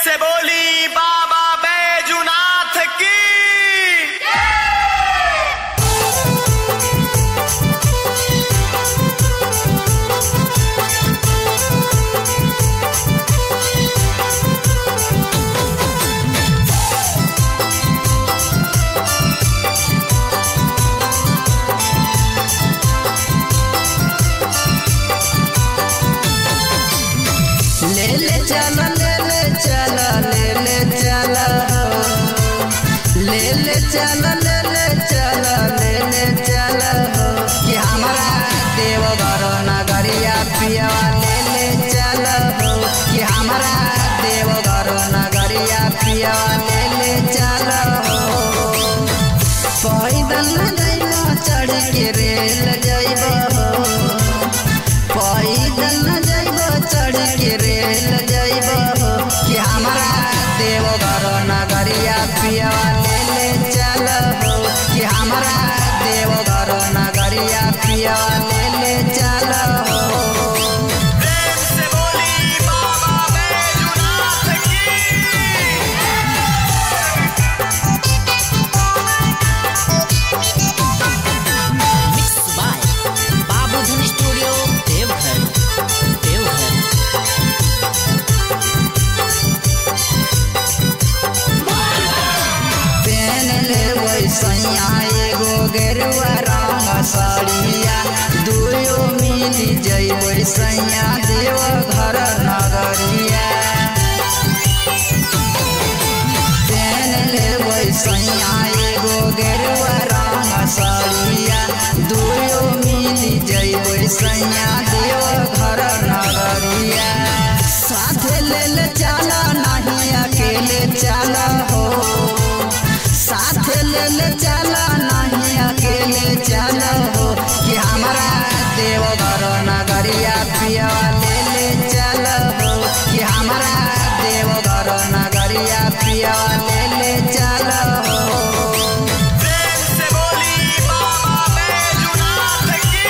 से बोली बाबा बैजूनाथ की। ले ले चला ले ले चला ले ले चला ले ले चला ले ले चला ले ले चला कि हमारा देवघर नगरिया पिया ले ले चला कि हमारा देवघर नगरिया पिया ले ले चला पैदल जइबो चढ़ के रेल जइबो पैदल जइबो चढ़ के रेल जइबो कि हमारा देवघर नगरिया पिया ले ले चलो कि हमारा देवघर नगरिया पिया ले ले चलो। प्रेम से बोली बाबा बैजूनाथ की। Mixed by Babudhan Studio, Devghar. पेन ले वैसैया एगो गेरुआ रंग साड़िया दुयो मिली जई वैसैया देवघर नगरिया। पेन ले वैसैया एगो गेरुआ रंग साड़िया दुयो मिली जई वैसैया देवघर नगरिया। साथे ले ले चला नहीं अकेले चला हो साथे ले ले चला नहीं अकेले चला हो कि हमारा देवघर नगरिया पिया ले ले चला हो कि हमारा देवघर नगरिया पिया ले ले चला हो। प्रेम से बोली बाबा बैजूनाथ की।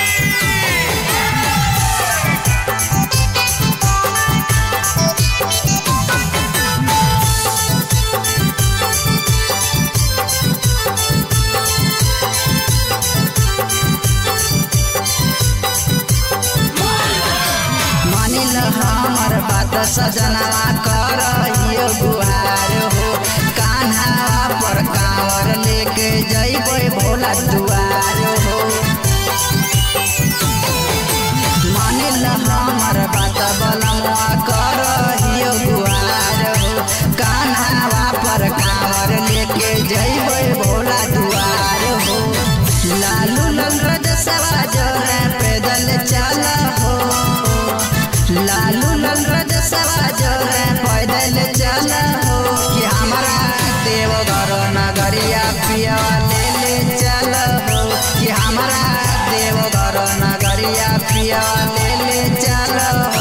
मानिल हमर बात सजनवा करहियो गुहार हो कान्हा पर कांवर लेके जइबै भोला दुआर हो। मानिल हमर बात बलमवा करहियो गुहार हो कान्हा पर कांवर लेके जइबै भोला दुआर हो। लालू लाल रजसवा जोरे पैदल चला हो लालू लाल रजसवा जोरे पैदल चला हो कि हमारा देवघर नगरिया पिया ले ले चला हो कि हमारा देवघर नगरिया पिया ले ले चला।